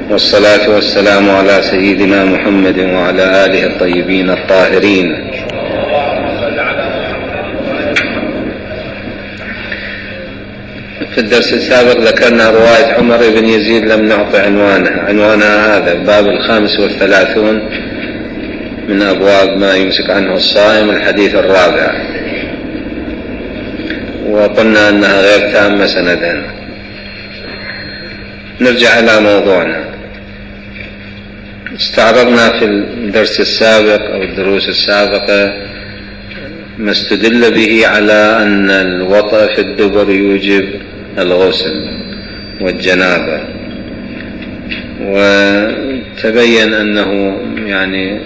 والصلاة والسلام على سيدنا محمد وعلى آله الطيبين الطاهرين. في الدرس السابق ذكرنا رواية عمر بن يزيد، لم نعطي عنوانها هذا الباب 35 من أبواب ما يمسك عنه الصائم، الحديث الرابع، وقلنا أنها غير تامة سندا. نرجع إلى موضوعنا. استعرضنا في الدرس السابق أو الدروس السابقة ما استدل به على أن الوطأ في الدبر يوجب الغسل والجنابة، وتبين أنه يعني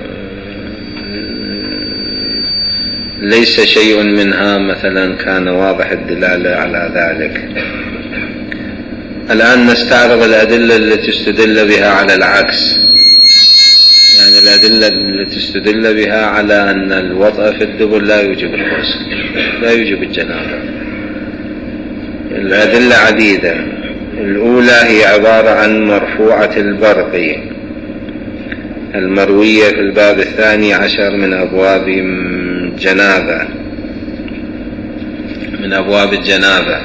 ليس شيء منها مثلا كان واضح الدلالة على ذلك. الآن نستعرض الأدلة التي استدل بها على العكس، يعني الأدلة التي استدل بها على أن الوطأ في الدبر لا يوجب الغسل، لا يوجب الجنابة. الأدلة عديدة. الأولى هي عبارة عن مرفوعة البرقي المروية في الباب 12 من أبواب الجنابة، من أبواب الجنابة.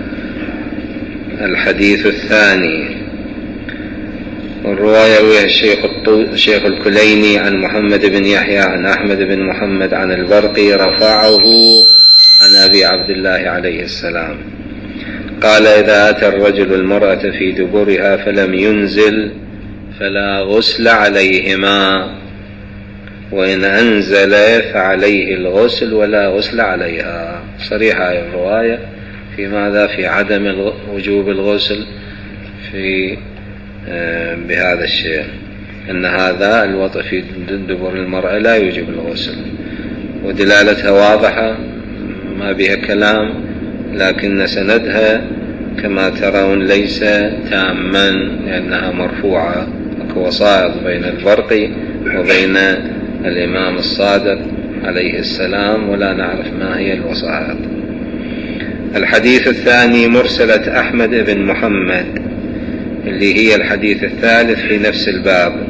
الحديث الثاني الرواية رويها الشيخ الكليني عن محمد بن يحيى عن أحمد بن محمد عن البرقي رفعه عن أبي عبد الله عليه السلام قال: إذا أتى الرجل المرأة في دبرها فلم ينزل فلا غسل عليهما، وإن أنزل فعليه الغسل ولا غسل عليها. صريحة الرواية في ماذا؟ في عدم وجوب الغسل في بهذا الشيء، أن هذا الوطأ في دبر المرأة لا يوجب الغسل، ودلالتها واضحة ما بها كلام، لكن سندها كما ترون ليس تاما لأنها مرفوعة، وسائط بين البرقي وبين الإمام الصادق عليه السلام، ولا نعرف ما هي الوسائط. الحديث الثاني مرسلة أحمد بن محمد اللي هي الحديث الثالث في نفس الباب،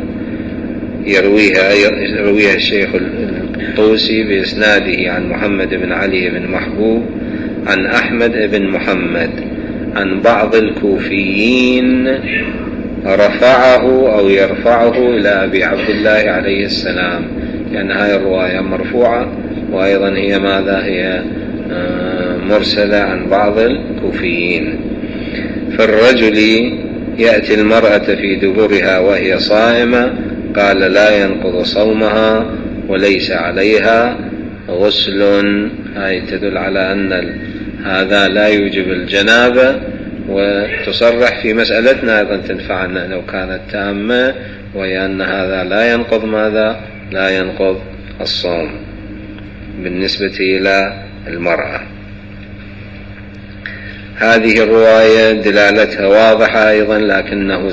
يرويها الشيخ الطوسي بإسناده عن محمد بن علي بن محبوب عن أحمد بن محمد عن بعض الكوفيين رفعه أو يرفعه إلى أبي عبد الله عليه السلام، لأن هذه الرواية مرفوعة، وأيضا هي ماذا؟ هي مرسلة عن بعض الكوفيين. فالرجل يأتي المرأة في دبرها وهي صائمة، قال: لا ينقض صومها وليس عليها غسل. هاي تدل على أن هذا لا يوجب الجنابة، وتصرح في مسألتنا أيضا تنفعنا لو كانت تامة، وهي أن هذا لا ينقض ماذا؟ لا ينقض الصوم بالنسبة إلى المرأة. هذه الرواية دلالتها واضحة أيضا، لكن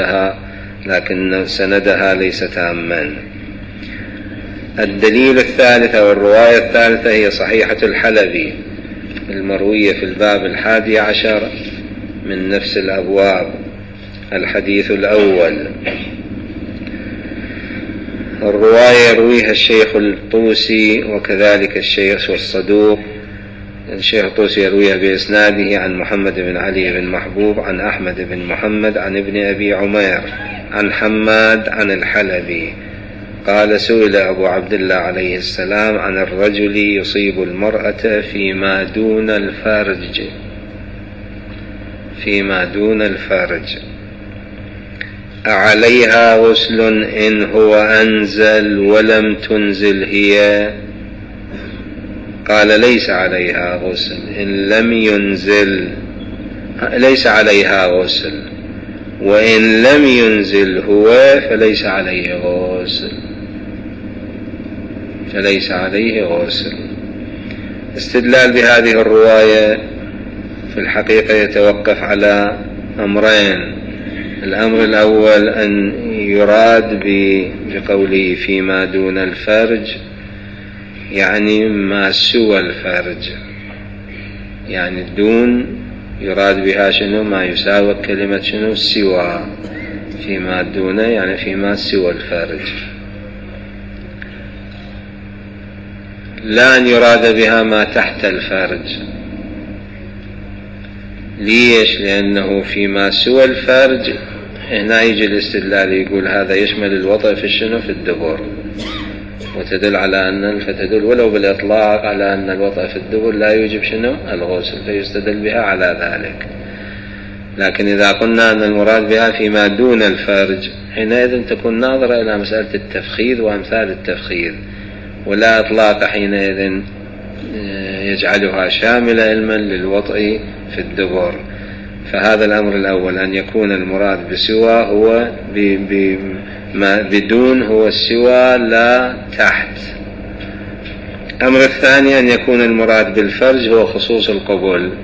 سندها ليس تاما. الدليل الثالث أو الرواية الثالثة هي صحيحة الحلبي المروية في الباب 11 من نفس الأبواب. الحديث الأول الرواية يرويها الشيخ الطوسي وكذلك الشيخ الصدوق. الشيخ الطوسي يرويها بإسناده عن محمد بن علي بن محبوب عن أحمد بن محمد عن ابن أبي عمير عن حماد عن الحلبي قال: سئل أبو عبد الله عليه السلام عن الرجل يصيب المرأة فيما دون الفرج أعليها غسل إن هو أنزل ولم تنزل هي؟ قال: ليس عليها غسل إن لم ينزل، ليس عليها غسل، وإن لم ينزل هو فليس عليه غسل. استدلال بهذه الرواية في الحقيقة يتوقف على أمرين. الأمر الأول أن يراد بقوله فيما دون الفرج يعني ما سوى الفرج، يعني دون يراد بها شنو؟ ما يساوي كلمة شنو؟ فيما دونه يعني فيما سوى الفرج، لا أن يراد بها ما تحت الفرج. ليش؟ لأنه فيما سوى الفرج هنا يجي الاستدلال يقول هذا يشمل الوطء في الشنو؟ في الدبر، وتدل على أن فتدل ولو بالإطلاق على أن الوطء في الدبر لا يوجب شنو؟ الغسل، فيستدل بها على ذلك. لكن إذا قلنا أن المراد بها فيما دون الفرج حينئذ تكون ناظرة إلى مسألة التفخير وأمثال التفخير، ولا إطلاق حينئذ يجعلها شاملة علما للوطء في الدبر. فهذا الأمر الأول، أن يكون المراد بسوى هو بدون هو السوى لا تحت. الأمر الثاني أن يكون المراد بالفرج هو خصوص القبول،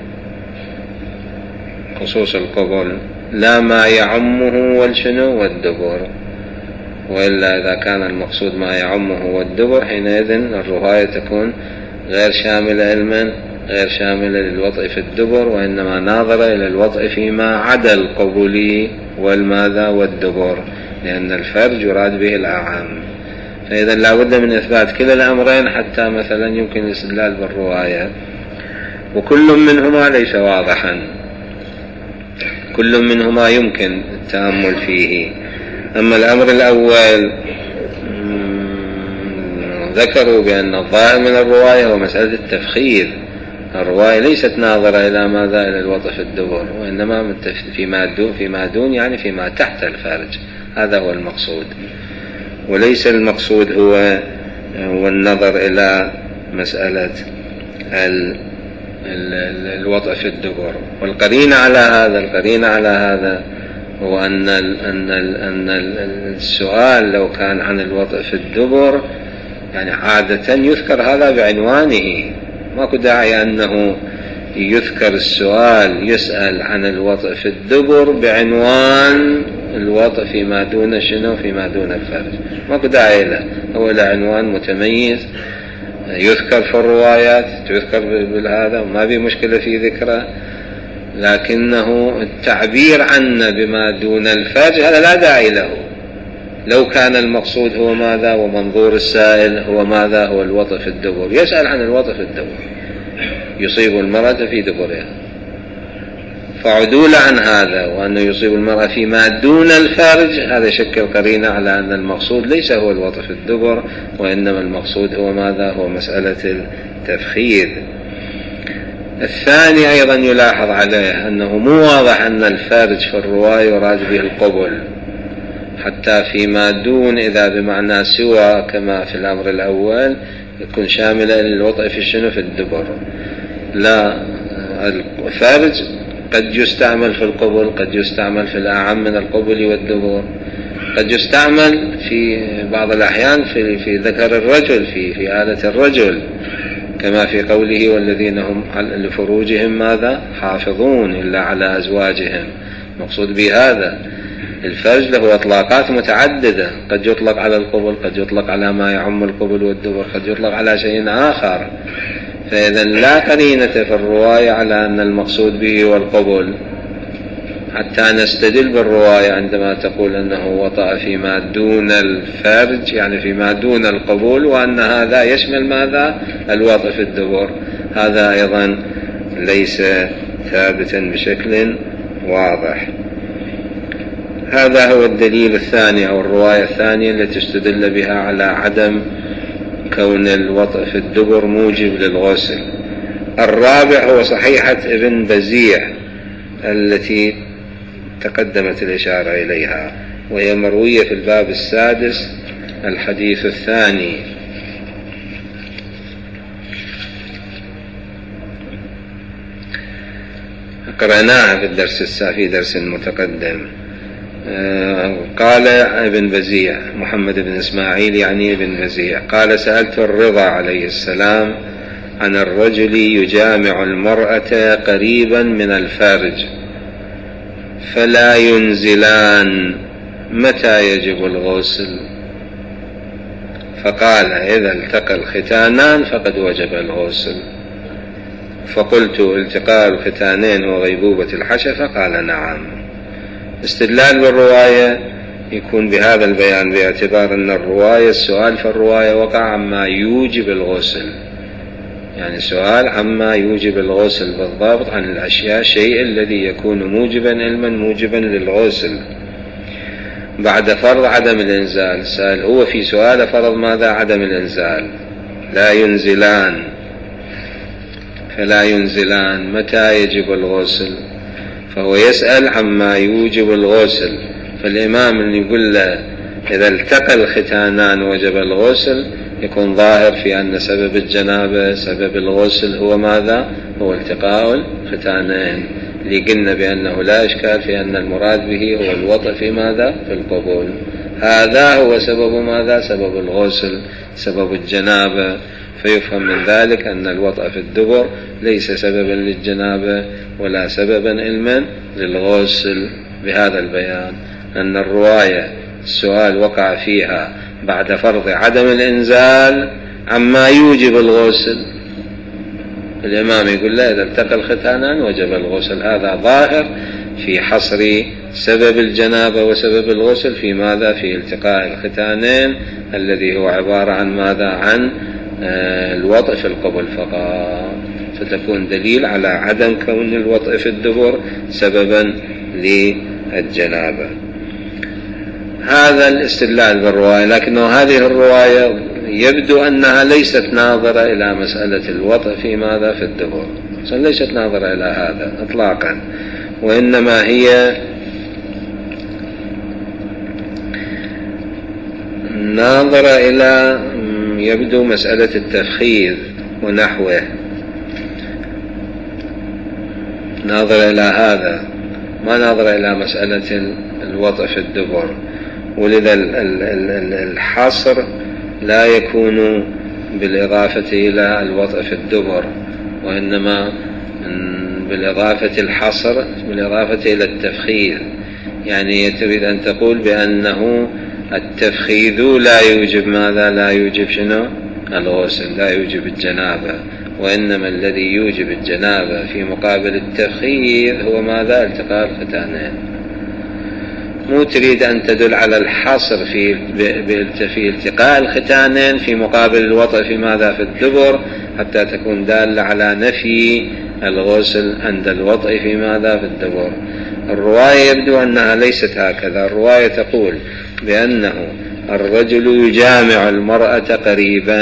خصوص القبول لا ما يعمه والشنو والدبر، وإلا إذا كان المقصود ما يعمه والدبر حينئذ الرواية تكون غير شاملة علما، غير شاملة للوطء في الدبر، وإنما ناظرة إلى الوطء فيما عدا القبول والماذا والدبر، لأن الفرج يراد به الأعم. فإذا لا بد من إثبات كلا الأمرين حتى مثلا يمكن الاستدلال بالرواية، وكل منهما ليس واضحا، كل منهما يمكن التأمل فيه. أما الأمر الأول ذكروا بأن الظاهر من الرواية هو مسألة التفخير، الرواية ليست ناظرة إلى ماذا؟ إلى الوطء في الدبر، وإنما فيما دون يعني فيما تحت الفرج، هذا هو المقصود، وليس المقصود هو النظر إلى مسألة الوطء في الدبر. والقرينة على هذا هو أن السؤال لو كان عن الوطء في الدبر يعني عادة يذكر هذا بعنوانه، ماكو داعي أنه يذكر السؤال يسأل عن الوطء في الدبر بعنوان الوطء فيما دون شنو؟ فيما دون الفرج، ماكو داعي له، هو له عنوان متميز يذكر في الروايات، تذكر بالهذا وما في مشكلة في ذكره، لكنه التعبير عنه بما دون الفرج هذا لا داعي له. لو كان المقصود هو ماذا ومنظور السائل هو ماذا؟ هو الوطء في الدبر، يسأل عن الوطء في الدبر يصيب المرأة في دبرها، فعدول عن هذا وأنه يصيب المرأة فيما دون الفرج هذا شكل قرينة على أن المقصود ليس هو الوطء في الدبر، وإنما المقصود هو ماذا؟ هو مسألة التفخير. الثاني أيضا يلاحظ عليه أنه مو واضح أن الفرج في الرواية يراد به القبل، حتى فيما دون إذا بمعنى سوى كما في الأمر الأول يكون شاملا للوطء في الشنو؟ في الدبر. لا، الفرج قد يستعمل في القبل، قد يستعمل في الأعم من القبل والدبر، قد يستعمل في بعض الأحيان في ذكر الرجل، في آلة الرجل، كما في قوله والذين هم لفروجهم ماذا؟ حافظون إلا على أزواجهم. مقصود بهذا الفرج له إطلاقات متعددة، قد يطلق على القبل، قد يطلق على ما يعم القبل والدبر، قد يطلق على شيء آخر. فإذا لا قرينة في الرواية على أن المقصود به هو القبل، حتى نستدل بالرواية عندما تقول أنه وطأ فيما دون الفرج يعني فيما دون القبول، وأن هذا يشمل ماذا؟ الوطأ في الدبر. هذا أيضا ليس ثابتا بشكل واضح. هذا هو الدليل الثاني أو الرواية الثانية التي استدل بها على عدم كون الوطأ في الدبر موجب للغسل. الرابع هو صحيحة ابن بزيع التي تقدمت الإشارة إليها، وهي مروية في الباب السادس الحديث الثاني. قرأناها في درس متقدم. قال ابن بزيع محمد بن إسماعيل يعني ابن بزيع قال سألت الرضا عليه السلام عن الرجل يجامع المرأة قريبا من الفرج فلا ينزلان متى يجب الغسل؟ فقال إذا التقى الختانان فقد وجب الغسل. فقلت التقاء الختانين وغيبوبة الحشفة؟ قال نعم. استدلال بالرواية يكون بهذا البيان، باعتبار أن الرواية السؤال في الرواية وقع عما يوجب الغسل، يعني سؤال عما يوجب الغسل بالضبط عن الأشياء، شيء الذي يكون موجبا علما موجبا للغسل. بعد فرض عدم الإنزال، سأل هو في سؤال فرض ماذا؟ عدم الإنزال، لا ينزلان، فلا ينزلان متى يجب الغسل؟ فهو يسأل عما يوجب الغسل. فالإمام اللي يقول له إذا التقى الختانان وجب الغسل، يكون ظاهر في أن سبب الجنابة سبب الغسل هو ماذا؟ هو التقاء الختانين، اللي قلنا بأنه لا إشكال في أن المراد به هو الوطء في ماذا؟ في القبول. هذا هو سبب ماذا؟ سبب الغسل، سبب الجنابة. فيفهم من ذلك أن الوطء في الدبر ليس سببا للجنابة ولا سببا علما للغسل. بهذا البيان أن الرواية السؤال وقع فيها بعد فرض عدم الإنزال عما يوجب الغسل. الإمام يقول لا إذا التقى الختانان وجب الغسل، هذا ظاهر في حصر سبب الجنابة وسبب الغسل في ماذا؟ في التقاء الختانين، الذي هو عبارة عن ماذا؟ عن الوطء في القبل فقط. فتكون دليل على عدم كون الوطء في الدبر سببا للجنابة. هذا الاستدلال بالرواية، لكنه هذه الرواية يبدو أنها ليست ناظرة إلى مسألة الوطء في ماذا؟ في الدبر، ليست ناظرة إلى هذا إطلاقا، وإنما هي ناظرة إلى يبدو مسألة التفخيذ ونحوه، ناظرة إلى هذا، ما ناظرة إلى مسألة الوطء في الدبر. ولذا الحصر لا يكون بالإضافة إلى الوطء في الدبر، وإنما بالإضافة الحصر بالإضافة إلى التفخيذ. يعني تريد أن تقول بأنه التفخيذ لا يوجب ماذا؟ لا يوجب شنو؟ الغسل، لا يوجب الجنابة، وإنما الذي يوجب الجنابة في مقابل التفخيذ هو ماذا؟ التقاء الختانين. مو تريد أن تدل على الحصر في التقاء الختانين في مقابل الوطء في ماذا؟ في الدبر، حتى تكون دالة على نفي الغسل عند الوطء في ماذا؟ في الدبر. الرواية يبدو أنها ليست هكذا. الرواية تقول بأنه الرجل يجامع المرأة قريبا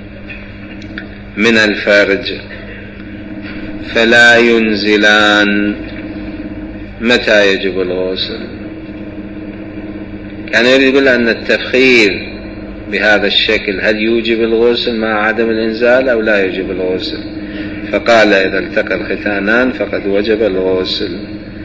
من الفرج فلا ينزلان متى يجب الغسل. يعني يقول أن التفخيذ بهذا الشكل هل يوجب الغسل مع عدم الإنزال أو لا يوجب الغسل؟ فقال إذا التقى الختانان فقد وجب الغسل.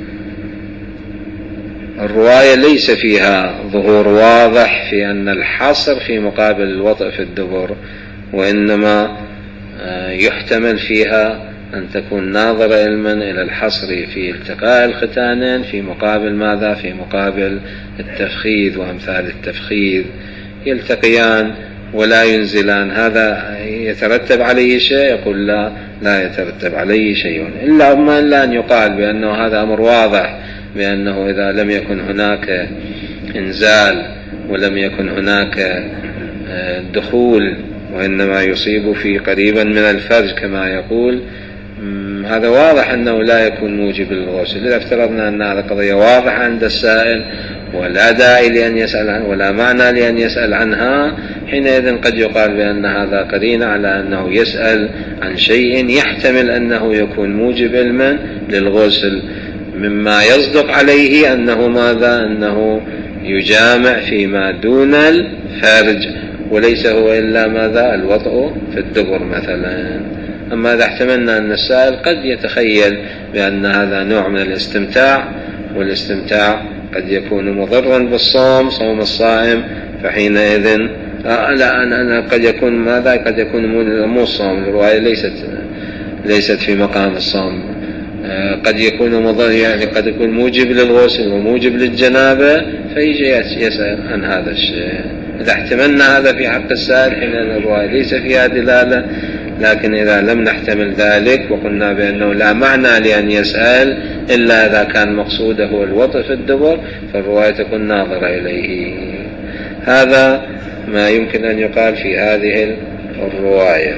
الرواية ليس فيها ظهور واضح في أن الحصر في مقابل الوطء في الدبر، وإنما يحتمل فيها أن تكون ناظرة علما إلى الحصر في التقاء الختانين في مقابل ماذا؟ في مقابل التفخيذ وأمثال التفخيذ. يلتقيان ولا ينزلان، هذا يترتب عليه شيء؟ يقول لا يترتب عليه شيء، إلا أن يقال بأنه هذا أمر واضح، بأنه إذا لم يكن هناك إنزال ولم يكن هناك دخول وإنما يصيب في قريبا من الفرج كما يقول، هذا واضح أنه لا يكون موجب للغسل. إذا افترضنا أن هذا قضية واضحة عند السائل ولا داعي لأن يسأل عنها ولا معنى لأن يسأل عنها، حينئذ قد يقال بأن هذا قرين على أنه يسأل عن شيء يحتمل أنه يكون موجب علما للغسل، مما يصدق عليه أنه ماذا؟ أنه يجامع فيما دون الفرج، وليس هو إلا ماذا؟ الوطء في الدبر مثلا. أما إذا احتملنا أن السائل قد يتخيل بأن هذا نوع من الاستمتاع، والاستمتاع قد يكون مضرا بالصوم، صوم الصائم، فحينئذ أنا قد يكون ماذا؟ قد يكون مو الصوم، الرواية ليست في مقام الصوم، قد يكون مضر، يعني قد يكون موجب للغسل وموجب للجنابة، فيجي يسأل عن هذا الشيء. إذا احتملنا هذا في حق السائل، حين الرواية ليس فيها دلالة لكن إذا لم نحتمل ذلك وقلنا بأنه لا معنى لأن يسأل إلا إذا كان مقصوده الوطء في الدبر فالرواية تكون ناظرة إليه. هذا ما يمكن أن يقال في هذه الرواية.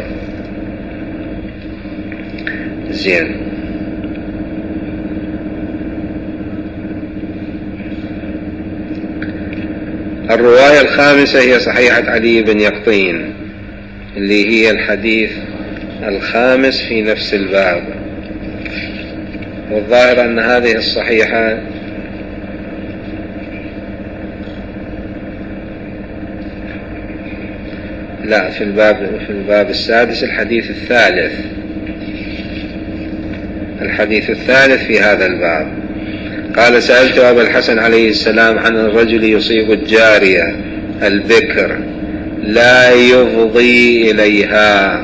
زين. الرواية الخامسة هي صحيحة علي بن يقطين اللي هي الحديث الخامس في نفس الباب، والظاهر أن هذه الصحيحة لا في الباب السادس الحديث الثالث في هذا الباب. قال: سألت أبا الحسن عليه السلام عن الرجل يصيب الجارية البكر لا يفضي إليها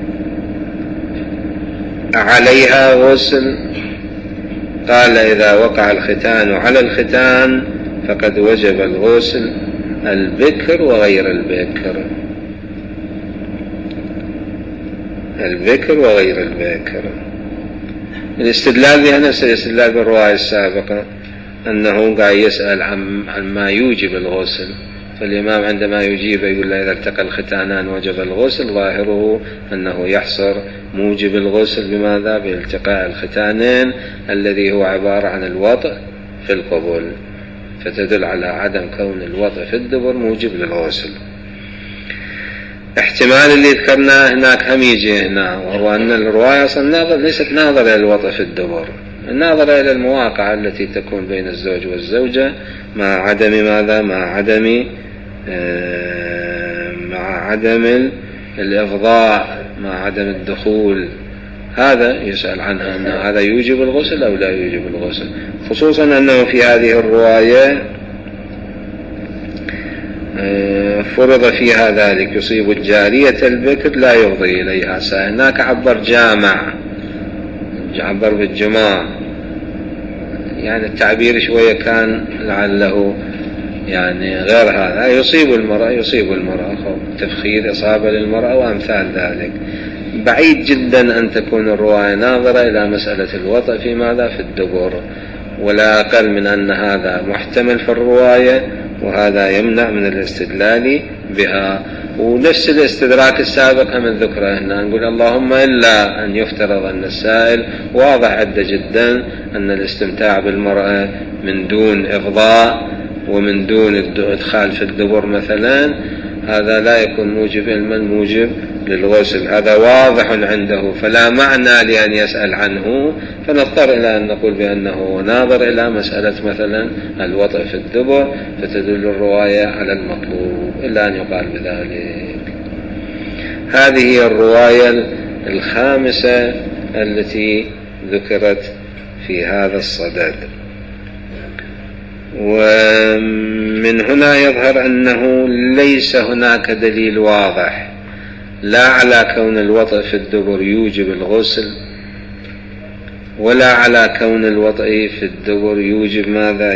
عليها غسل؟ قال: إذا وقع الختان على الختان فقد وجب الغسل، البكر وغير البكر. الاستدلال بها نفس الاستدلال بالرواية السابقة، أنه قاعد يسأل عن ما يوجب الغسل، فالإمام عندما يجيب يقول له: إذا التقى الختانان وجب الغسل، ظاهره أنه يحصر موجب الغسل بماذا؟ بالتقاء الختانين الذي هو عبارة عن الوطء في القبول، فتدل على عدم كون الوطء في الدبر موجب للغسل. احتمال اللي ذكرناه هناك هم يجي هنا، وهو أن الرواية أصلا ليست ناظرة إلى الوطء في الدبر، الناظرة إلى المواقع التي تكون بين الزوج والزوجة مع عدم ماذا؟ مع عدم الإفضاء، مع عدم الدخول. هذا يسأل عنها أن هذا يوجب الغسل أو لا يوجب الغسل، خصوصا أنه في هذه الرواية فرض فيها ذلك: يصيب الجارية البكر لا يفضي إليها. هناك عبر بالجماع، يعني التعبير شوية كان لعله يعني غير هذا، يصيب المرأة تفخير إصابة للمرأة وأمثال ذلك. بعيد جدا أن تكون الرواية ناظرة إلى مسألة الوطء في ماذا؟ في الدبر، ولا أقل من أن هذا محتمل في الرواية، وهذا يمنع من الاستدلال بها. ونفس الاستدراك السابق من ذكره هنا، نقول اللهم إلا أن يفترض أن السائل واضح عد جدا أن الاستمتاع بالمرأة من دون إفضاء ومن دون إدخال في الدبر مثلا، هذا لا يكون موجب علما موجب للغسل، هذا واضح عنده، فلا معنى لأن يسأل عنه، فنضطر إلى أن نقول بأنه ناظر إلى مسألة مثلا الوطء في الدبر، فتدل الرواية على المطلوب إلا أن يقال بذلك. هذه هي الرواية الخامسة التي ذكرت في هذا الصدد. ومن هنا يظهر أنه ليس هناك دليل واضح لا على كون الوطء في الدبر يوجب الغسل، ولا على كون الوطء في الدبر يوجب ماذا؟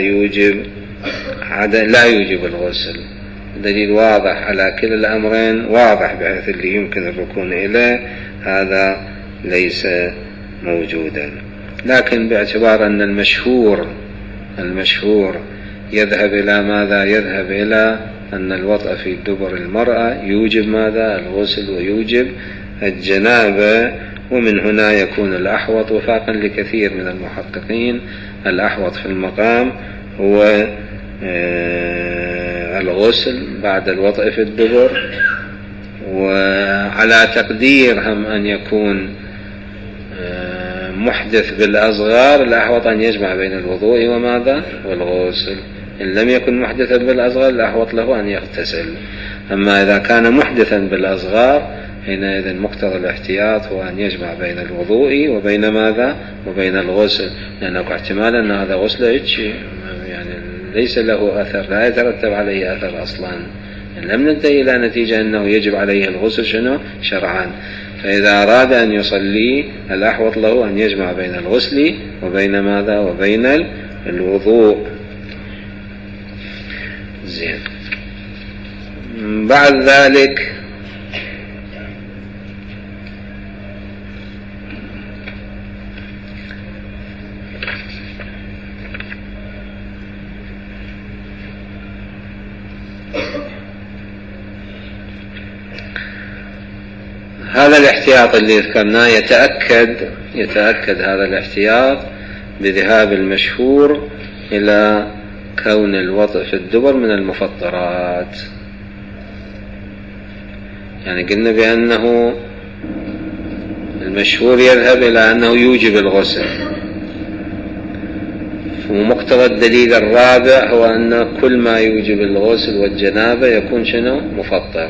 لا يوجب الغسل. دليل واضح على كلا الأمرين، واضح بحيث اللي يمكن الركون إليه، هذا ليس موجودا. لكن باعتبار أن المشهور يذهب إلى ماذا؟ يذهب إلى أن الوطء في دبر المرأة يوجب ماذا؟ الغسل ويوجب الجنابة. ومن هنا يكون الأحوط وفاقا لكثير من المحققين، الأحوط في المقام هو الغسل بعد الوطء في الدبر، وعلى تقدير هم أن يكون محدث بالأصغار، الأحوط أن يجمع بين الوضوء وماذا؟ والغسل. إن لم يكن محدثا بالأصغر الأحوط له أن يغتسل. أما إذا كان محدثا بالأصغار حينئذ مقتضى الاحتياط هو أن يجمع بين الوضوء وبين ماذا؟ وبين الغسل، لأنه احتمال أن هذا غسل يعني ليس له أثر، لا يترتب عليه أثر أصلا، يعني لم ننتهي إلى نتيجة أنه يجب عليه الغسل شرعا. فإذا أراد أن يصلي الأحوط له أن يجمع بين الغسل وبين ماذا؟ وبين الوضوء. زين. بعد ذلك هذا الاحتياط اللي ذكرناه يتأكد هذا الاحتياط بذهاب المشهور إلى كون الوطء في الدبر من المفطرات. يعني قلنا بأنه المشهور يذهب إلى أنه يوجب الغسل، ومقتضى الدليل الرابع هو أن كل ما يوجب الغسل والجنابة يكون شنو؟ مفطر.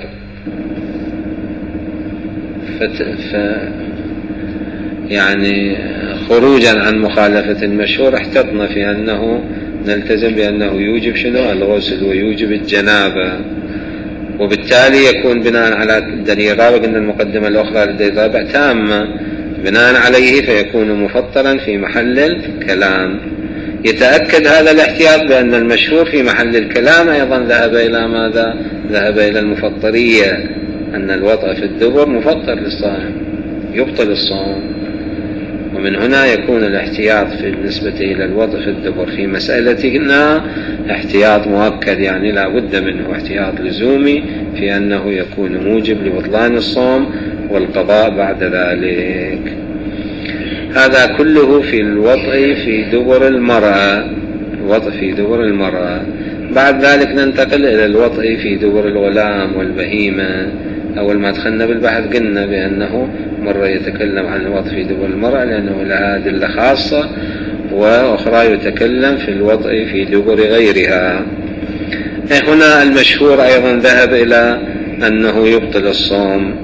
يعني خروجا عن مخالفة المشهور احتطنا في أنه نلتزم بأنه يوجب شنو؟ الغسل ويوجب الجنابة، وبالتالي يكون بناء على الدليل الرابع أن المقدمة الأخرى للدليل الرابع تامة، بناء عليه فيكون مفطرا في محل الكلام. يتأكد هذا الاحتياط بأن المشهور في محل الكلام أيضا ذهب إلى ماذا؟ ذهب إلى المفطرية، أن الوطء في الدبر مفطر للصائم يبطل الصوم. ومن هنا يكون الاحتياط بالنسبة إلى الوطء في الدبر في مسألتنا احتياط مؤكد، يعني لا بد منه، احتياط لزومي في أنه يكون موجب لبطلان الصوم والقضاء بعد ذلك. هذا كله في الوطء في دبر المرأة، الوطء في دبر المرأة. بعد ذلك ننتقل إلى الوطء في دبر الغلام والبهيمة. أول ما دخلنا بالبحث قلنا بأنه مرة يتكلم عن الوطء في دبر المرأة لأنه لها أدلة خاصة، وأخرى يتكلم في الوطء في دبر غيرها. هنا المشهور أيضا ذهب إلى أنه يبطل الصوم،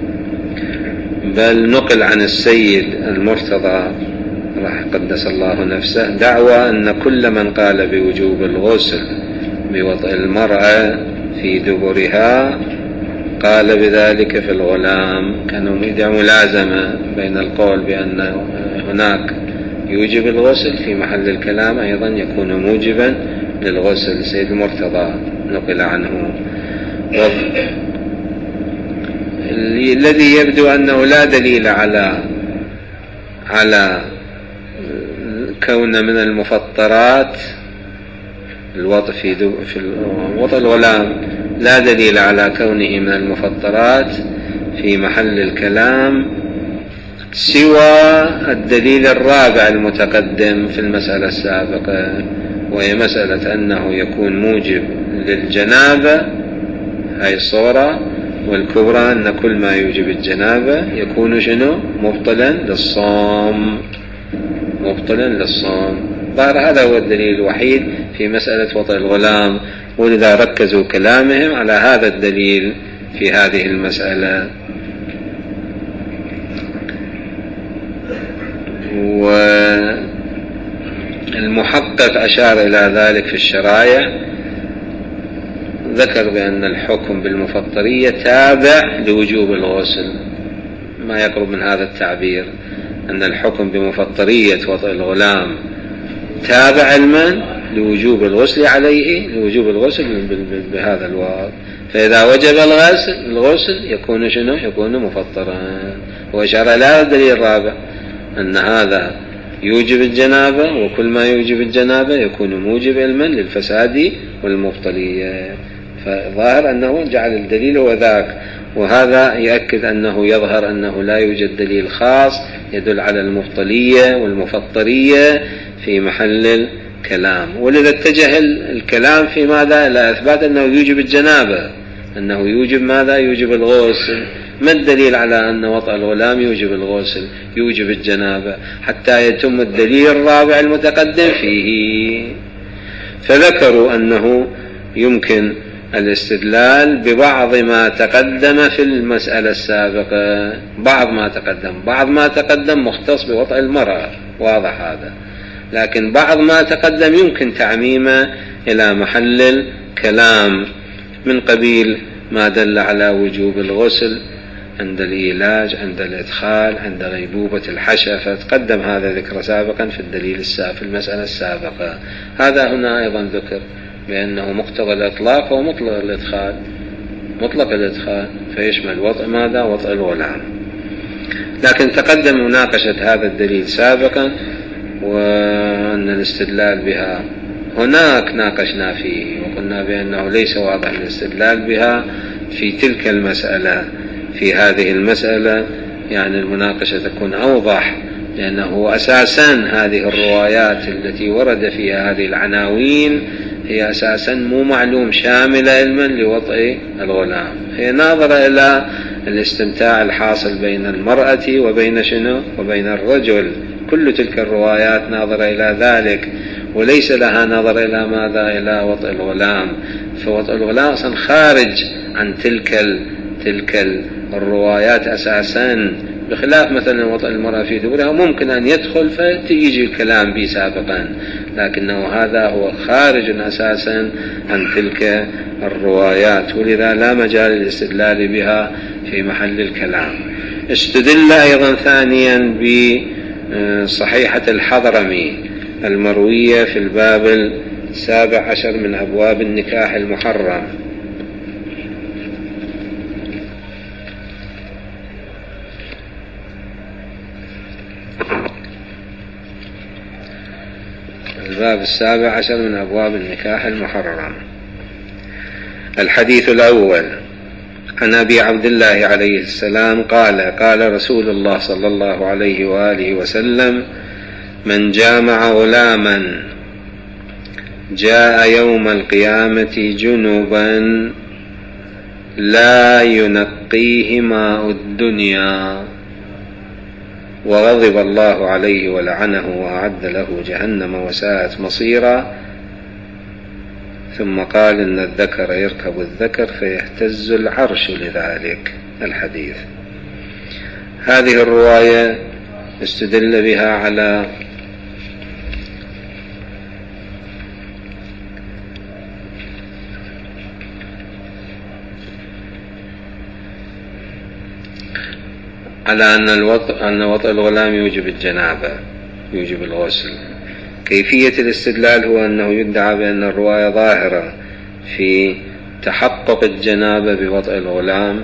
بل نقل عن السيد المرتضى قدس الله نفسه دعوى أن كل من قال بوجوب الغسل بوطء المرأة في دبرها قال بذلك في الغلام. كانوا ملازمة بين القول بأن هناك يوجب الغسل في محل الكلام أيضا يكون موجبا للغسل. السيد المرتضى نقل عنه، الذي يبدو أنه لا دليل على كون من المفطرات الوطء في وطء الغلام، لا دليل على كونه من المفطرات في محل الكلام سوى الدليل الرابع المتقدم في المسألة السابقة، وهي مسألة أنه يكون موجب للجنابة، هاي الصورة، والكبرى أن كل ما يوجب الجنابة يكون شنو؟ مبطلا للصوم. ظهر هذا هو الدليل الوحيد في مسألة وطء الغلام، ولذا ركزوا كلامهم على هذا الدليل في هذه المسألة. والمحقق أشار إلى ذلك في الشرايع، ذكر بأن الحكم بالمفطرية تابع لوجوب الغسل، ما يقرب من هذا التعبير، أن الحكم بمفطرية وطء الغلام تابع علما لوجوب الغسل عليه، لوجوب الغسل بهذا الوضع. فإذا وجب الغسل يكون شنو؟ يكون مفطرا. وأشار إلى الدليل الرابع أن هذا يوجب الجنابة، وكل ما يوجب الجنابة يكون موجب علما للفساد والمبطلية. فظاهر أنه جعل الدليل هو ذاك، وهذا يؤكد أنه يظهر أنه لا يوجد دليل خاص يدل على المبطلية والمفطرية في محل الكلام. ولذا اتجه الكلام في ماذا؟ إلى إثبات أنه يوجب الجنابة، أنه يوجب ماذا؟ يوجب الغسل. ما الدليل على أن وطء الغلام يوجب الغسل يوجب الجنابة حتى يتم الدليل الرابع المتقدم فيه؟ فذكروا أنه يمكن الاستدلال ببعض ما تقدم في المسألة السابقة، بعض ما تقدم مختص بوطء المرأة، واضح هذا، لكن بعض ما تقدم يمكن تعميمه إلى محل الكلام، من قبيل ما دل على وجوب الغسل عند الإيلاج، عند الإدخال، عند غيبوبة الحشفة. تقدم هذا ذكر سابقا في الدليل في المسألة السابقة. هذا هنا أيضا ذكر بأنه مقتضى الإطلاق ومطلق الإدخال، مطلق الإدخال فيشمل وطء ماذا؟ وطء الغلام. لكن تقدم مناقشة هذا الدليل سابقا، وأن الاستدلال بها هناك ناقشنا فيه، وقلنا بأنه ليس واضح الاستدلال بها في تلك المسألة، في هذه المسألة يعني المناقشة تكون أوضح، لأنه أساسا هذه الروايات التي ورد فيها هذه العناوين هي أساسا مو معلوم شامل علما لوطئ الغلام، هي ناظرة إلى الاستمتاع الحاصل بين المرأة وبين شنو وبين الرجل، كل تلك الروايات ناظرة إلى ذلك، وليس لها نظر إلى ماذا؟ إلى وطئ الغلام. فوطئ الغلام أصلا خارج عن تلك الروايات أساسا، بخلاف مثلا وطئ المرأة في دبرها ممكن أن يدخل فيجي الكلام به سابقا، لكنه هذا هو خارج أساسا عن تلك الروايات، ولذا لا مجال للاستدلال بها في محل الكلام. استدل أيضا ثانيا بصحيحة الحضرمي المروية في الباب 17 من أبواب النكاح المحرم. الباب 17 من أبواب النكاح المحرم. الحديث الأول عن أبي عبد الله عليه السلام قال: قال رسول الله صلى الله عليه وآله وسلم: من جامع غلاما جاء يوم القيامة جنبا لا ينقيه ماء الدنيا وغضب الله عليه ولعنه وأعد له جهنم وساءت مصيرا. ثم قال: إن الذكر يركب الذكر فيهتز العرش لذلك. الحديث. هذه الرواية استدل بها على أن وطئ الغلام يوجب الجنابة، يوجب الغسل. كيفية الاستدلال هو أنه يدعى بأن الرواية ظاهرة في تحقق الجنابة بوطئ الغلام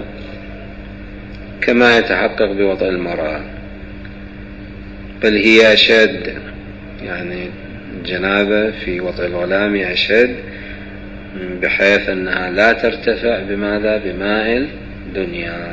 كما يتحقق بوطئ المرأة، بل هي أشد، يعني الجنابة في وطئ الغلام أشد، بحيث أنها لا ترتفع بماذا؟ بماء الدنيا.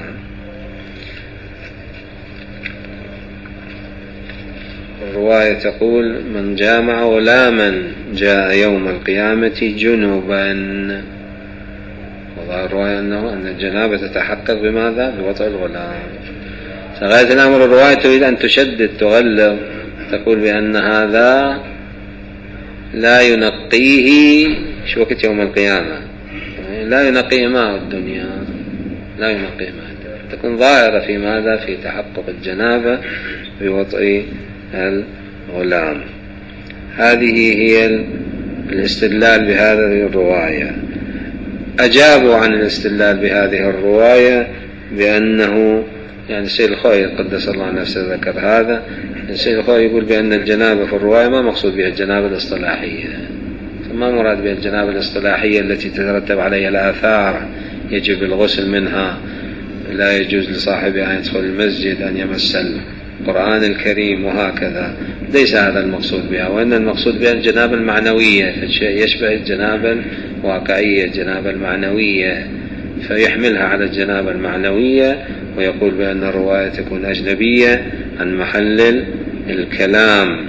الرواية تقول: من جامع غلاما جاء يوم القيامة جنبا. وظاهر الرواية أن الجنابة تتحقق بماذا؟ بوطئ الغلام. فغاية الأمر الرواية تريد أن تشدد تغلظ، تقول بأن هذا لا ينقيه شو وقت يوم القيامة، لا ينقيه ماء الدنيا، لا ينقيه ماء الدنيا. تكون ظاهرة في ماذا؟ في تحقق الجنابة بوطئ الغلام. هذه هي الاستدلال بهذه الرواية. أجابوا عن الاستدلال بهذه الرواية بأنه، يعني السيد الخوئي قدس الله نفسه ذكر هذا، السيد الخوئي يقول بأن الجنابة في الرواية ما مقصود بها الجنابة الاصطلاحية، ما مراد بها الجنابة الاصطلاحية التي تترتب عليها الآثار يجب الغسل منها، لا يجوز لصاحبها أن يدخل المسجد، أن يمس القرآن الكريم وهكذا. ليس هذا المقصود بها، وإن المقصود بها الجنابة المعنوية، فالشيء يشبه الجنابة الواقعية، الجنابة المعنوية، فيحملها على الجنابة المعنوية، ويقول بأن الرواية تكون أجنبية عن محل الكلام.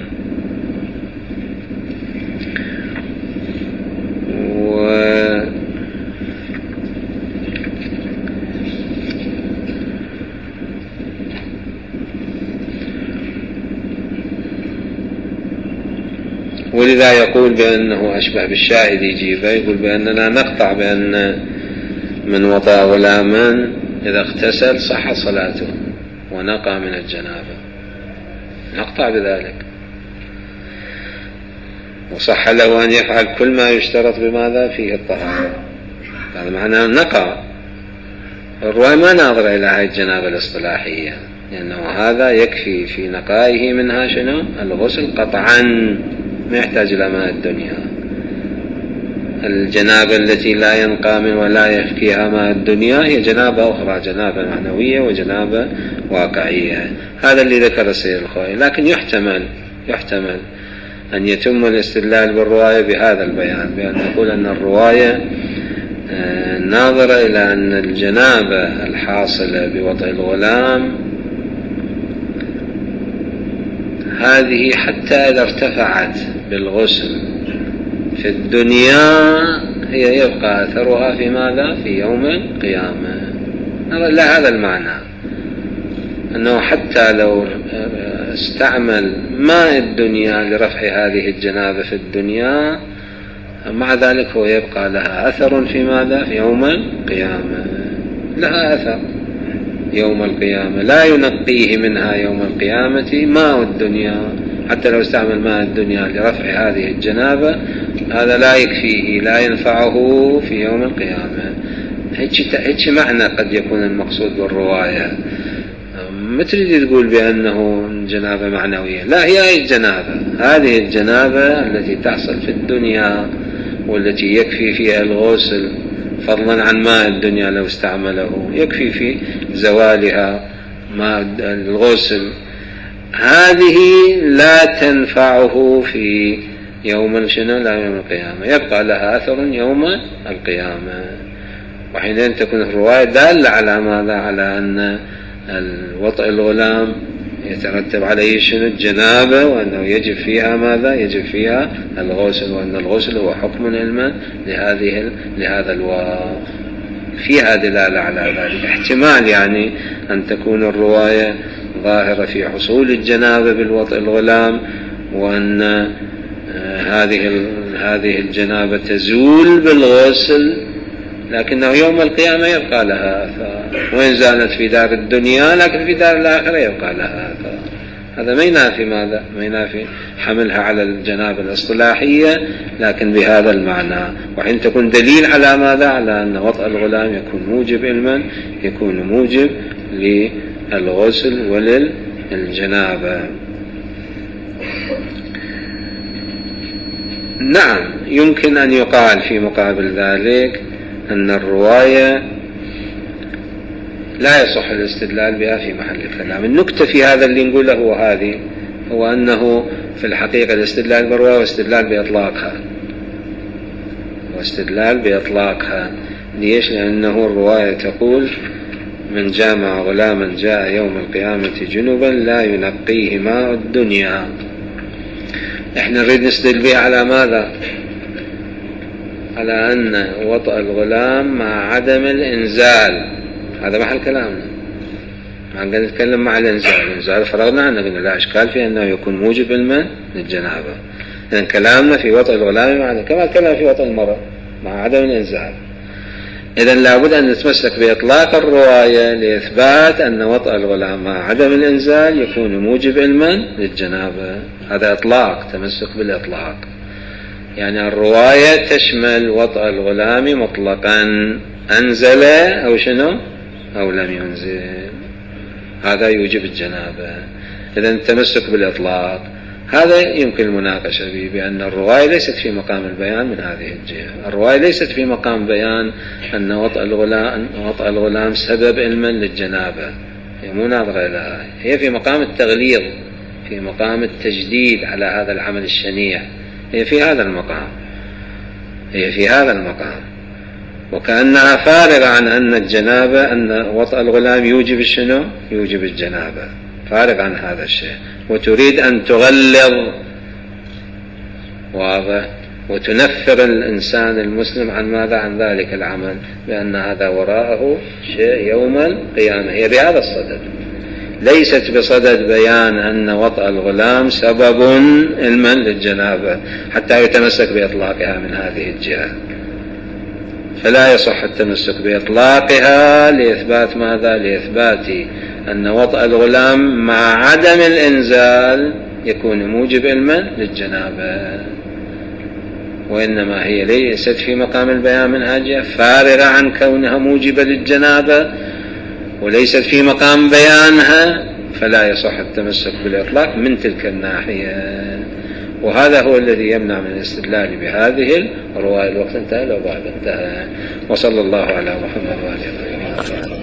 ولذا يقول بأنه أشبه بالشاهد يجيبه، يقول بأننا نقطع بأن من وطئ غلاما إذا اغتسل صح صلاته ونقى من الجنابة، نقطع بذلك، وصح له أن يفعل كل ما يشترط بماذا؟ فيه الطهارة. هذا معناه نقى. الرواية ما ناظر إلى هذه الجنابة الاصطلاحية، لأنه هذا يكفي في نقائه منها شنو؟ الغسل قطعا، ما يحتاج إلى ماء الدنيا. الجنابة التي لا ينقى من ولا يفكيها ماء الدنيا هي جنابة أخرى، جنابة معنوية وجنابة واقعية. هذا اللي ذكر السيد الخوئي. لكن يحتمل أن يتم الاستدلال بالرواية بهذا البيان، بأن نقول أن الرواية ناظرة إلى أن الجنابة الحاصلة بوطئ الغلام هذه حتى إذا ارتفعت بالغسل في الدنيا هي يبقى أثرها في ماذا؟ في يوم القيامة. لا، هذا المعنى، أنه حتى لو استعمل ماء الدنيا لرفع هذه الجنابة في الدنيا، مع ذلك هو يبقى لها أثر في ماذا؟ في يوم القيامة، لها أثر يوم القيامة، لا ينقيه منها يوم القيامة ماء الدنيا. حتى لو استعمل ماء الدنيا لرفع هذه الجنابة، هذا لا يكفيه، لا ينفعه في يوم القيامة. هيك معنى قد يكون المقصود بالرواية. ما تريد تقول بأنه جنابة معنوية، لا، هي الجنابة، هذه الجنابة التي تحصل في الدنيا والتي يكفي فيها الغسل، فضلا عن ماء الدنيا لو استعمله يكفي في زوالها ماء الغسل، هذه لا تنفعه في يوم شنو؟ لا، يوم القيامة، يبقى لها أثر يوم القيامة. وحينئذ تكون الرواية دالة على ماذا؟ على أن الوطئ الغلام يترتب عليه شنو؟ الجنابة، وأنه يجب فيها ماذا؟ يجب فيها الغسل، وأن الغسل هو حكم علما لهذا الوقت. فيها دلالة على ذلك. احتمال يعني أن تكون الرواية ظاهرة في حصول الجنابة بالوطئ الغلام، وأن هذه الجنابة تزول بالغسل، لكنه يوم القيامة يبقى لها آثار، وإن زالت في دار الدنيا لكن في دار الآخرة يبقى لها آثار. هذا ما ينافي ماذا؟ ما ينافي حملها على الجنابة الاصطلاحية، لكن بهذا المعنى. وحين تكون دليل على ماذا؟ على أن وطئ الغلام يكون موجب علما، يكون موجب للغسل وللجنابة. نعم، يمكن أن يقال في مقابل ذلك أن الرواية لا يصح الاستدلال بها في محل الكلام. النكتة في هذا اللي نقوله هو أنه في الحقيقة الاستدلال بالرواية واستدلال بإطلاقها. ليش؟ لأنه الرواية تقول: من جامع غلاما جاء يوم القيامة جنبا لا ينقيه ماء الدنيا. احنا نريد نستدل بها على ماذا؟ على أن وطئ الغلام مع عدم الإنزال، هذا محل كلامنا. ما نقدر نتكلم مع الإنزال فرغنا عنه، قلنا لا إشكال في أنه يكون موجب الماء للجنابة. لأن كلامنا في وطئ الغلام كما الكلام في وطئ المرأة مع عدم الإنزال. إذن لابد أن نتمسك بإطلاق الرواية لإثبات أن وطئ الغلام مع عدم الإنزال يكون موجب الماء للجنابة. هذا إطلاق، تمسك بالإطلاق. يعني الرواية تشمل وطئ الغلام مطلقا، أنزل أو شنو أو لم ينزل، هذا يوجب الجنابة. إذن التمسك بالإطلاق هذا يمكن المناقشة به، بأن الرواية ليست في مقام البيان من هذه الجهة. الرواية ليست في مقام بيان أن وطئ الغلام سبب علما للجنابة، هي مو ناظرة لها، هي في مقام التغليظ، في مقام التجديد على هذا العمل الشنيع، هي في هذا المقام، وكأنها فارغة عن أن الجنابة، أن وطئ الغلام يوجب الشنو؟ يوجب الجنابة، فارغ عن هذا الشيء، وتريد أن تغلظ، واضح، وتنفر الإنسان المسلم عن ماذا؟ عن ذلك العمل، بأن هذا وراءه شيء يوم القيامة. هي بهذا الصدد، ليست بصدد بيان أن وطئ الغلام سبب علما للجنابة حتى يتمسك بإطلاقها من هذه الجهة. فلا يصح التمسك بإطلاقها لإثبات ماذا؟ لإثبات أن وطئ الغلام مع عدم الإنزال يكون موجب علما للجنابة، وإنما هي ليست في مقام البيان من هذه، فارغة عن كونها موجبة للجنابة، وليست في مقام بيانها، فلا يصح التمسك بالإطلاق من تلك الناحية. وهذا هو الذي يمنع من الاستدلال بهذه الرواية. الوقت انتهى لو بعد انتهى. وصلى الله على محمد وآله وصحبه.